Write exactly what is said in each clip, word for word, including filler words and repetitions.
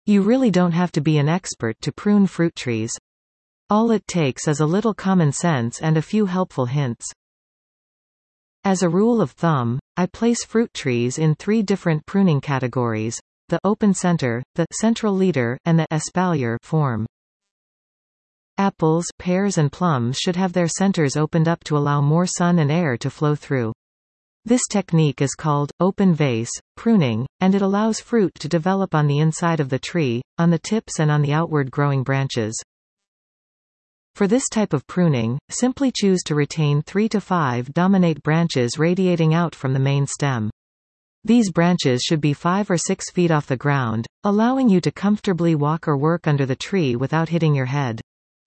You really don't have to be an expert to prune fruit trees. All it takes is a little common sense and a few helpful hints. As a rule of thumb, I place fruit trees in three different pruning categories: the open center, the central leader, and the espalier form. Apples, pears and plums should have their centers opened up to allow more sun and air to flow through. This technique is called open vase pruning, and it allows fruit to develop on the inside of the tree, on the tips and on the outward growing branches. For this type of pruning, simply choose to retain three to five dominate branches radiating out from the main stem. These branches should be five or six feet off the ground, allowing you to comfortably walk or work under the tree without hitting your head.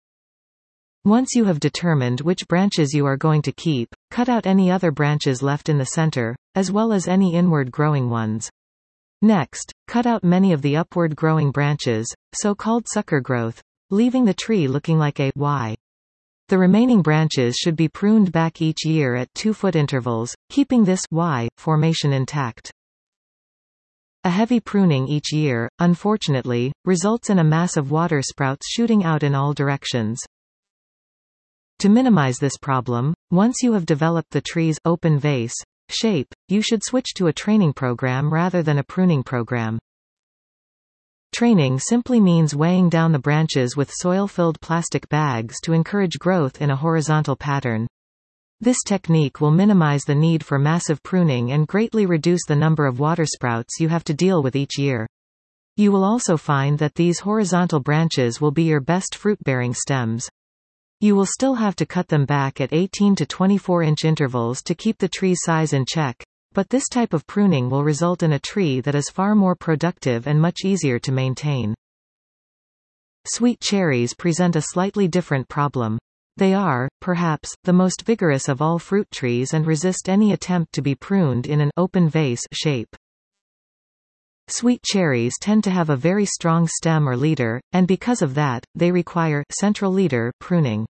Once you have determined which branches you are going to keep, cut out any other branches left in the center, as well as any inward growing ones. Next, cut out many of the upward growing branches, so-called sucker growth, leaving the tree looking like a Y. The remaining branches should be pruned back each year at two-foot intervals, keeping this Y formation intact. A heavy pruning each year, unfortunately, results in a mass of water sprouts shooting out in all directions. To minimize this problem, once you have developed the tree's open vase shape, you should switch to a training program rather than a pruning program. Training simply means weighing down the branches with soil-filled plastic bags to encourage growth in a horizontal pattern. This technique will minimize the need for massive pruning and greatly reduce the number of watersprouts you have to deal with each year. You will also find that these horizontal branches will be your best fruit-bearing stems. You will still have to cut them back at eighteen to twenty-four inch intervals to keep the tree's size in check, but this type of pruning will result in a tree that is far more productive and much easier to maintain. Sweet cherries present a slightly different problem. They are, perhaps, the most vigorous of all fruit trees and resist any attempt to be pruned in an open vase shape. Sweet cherries tend to have a very strong stem or leader, and because of that, they require central leader pruning.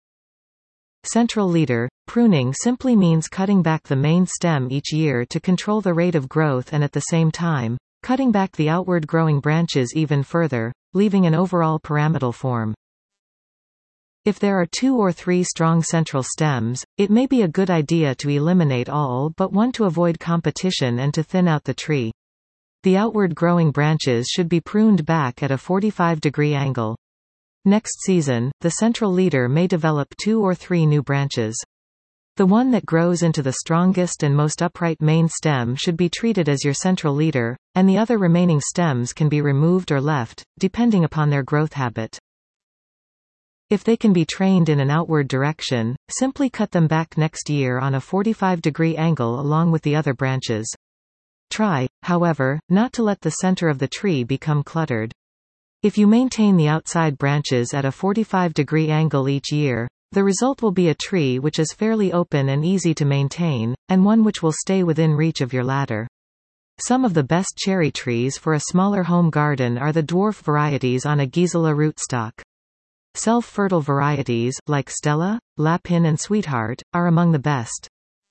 Central leader pruning simply means cutting back the main stem each year to control the rate of growth and at the same time, cutting back the outward growing branches even further, leaving an overall pyramidal form. If there are two or three strong central stems, it may be a good idea to eliminate all but one to avoid competition and to thin out the tree. The outward growing branches should be pruned back at a forty-five degree angle. Next season, the central leader may develop two or three new branches. The one that grows into the strongest and most upright main stem should be treated as your central leader, and the other remaining stems can be removed or left, depending upon their growth habit. If they can be trained in an outward direction, simply cut them back next year on a forty-five degree angle along with the other branches. Try, however, not to let the center of the tree become cluttered. If you maintain the outside branches at a forty-five degree angle each year, the result will be a tree which is fairly open and easy to maintain, and one which will stay within reach of your ladder. Some of the best cherry trees for a smaller home garden are the dwarf varieties on a Gisela rootstock. Self-fertile varieties, like Stella, Lapin and Sweetheart, are among the best.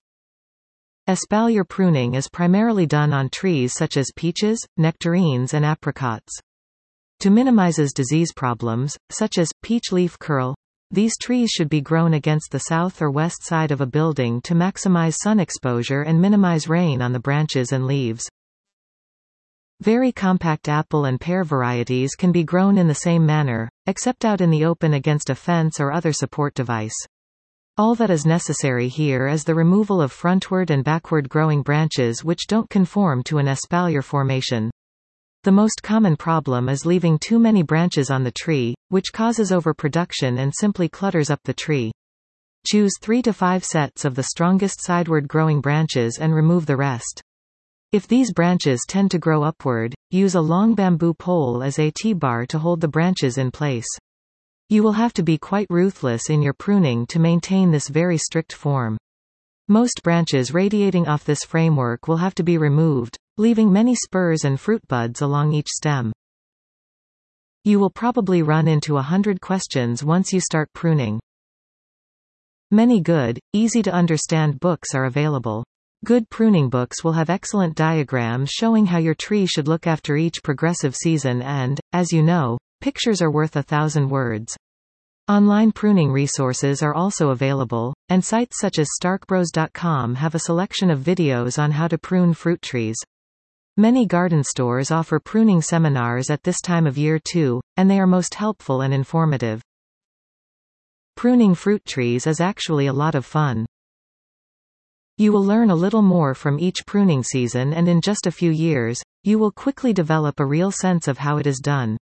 Espalier pruning is primarily done on trees such as peaches, nectarines and apricots. To minimize disease problems, such as peach leaf curl, these trees should be grown against the south or west side of a building to maximize sun exposure and minimize rain on the branches and leaves. Very compact apple and pear varieties can be grown in the same manner, except out in the open against a fence or other support device. All that is necessary here is the removal of frontward and backward growing branches which don't conform to an espalier formation. The most common problem is leaving too many branches on the tree, which causes overproduction and simply clutters up the tree. Choose three to five sets of the strongest sideward growing branches and remove the rest. If these branches tend to grow upward, use a long bamboo pole as a T-bar to hold the branches in place. You will have to be quite ruthless in your pruning to maintain this very strict form. Most branches radiating off this framework will have to be removed, leaving many spurs and fruit buds along each stem. You will probably run into a hundred questions once you start pruning. Many good, easy to understand books are available. Good pruning books will have excellent diagrams showing how your tree should look after each progressive season and, as you know, pictures are worth a thousand words. Online pruning resources are also available, and sites such as starkbros dot com have a selection of videos on how to prune fruit trees. Many garden stores offer pruning seminars at this time of year too, and they are most helpful and informative. Pruning fruit trees is actually a lot of fun. You will learn a little more from each pruning season, and in just a few years, you will quickly develop a real sense of how it is done.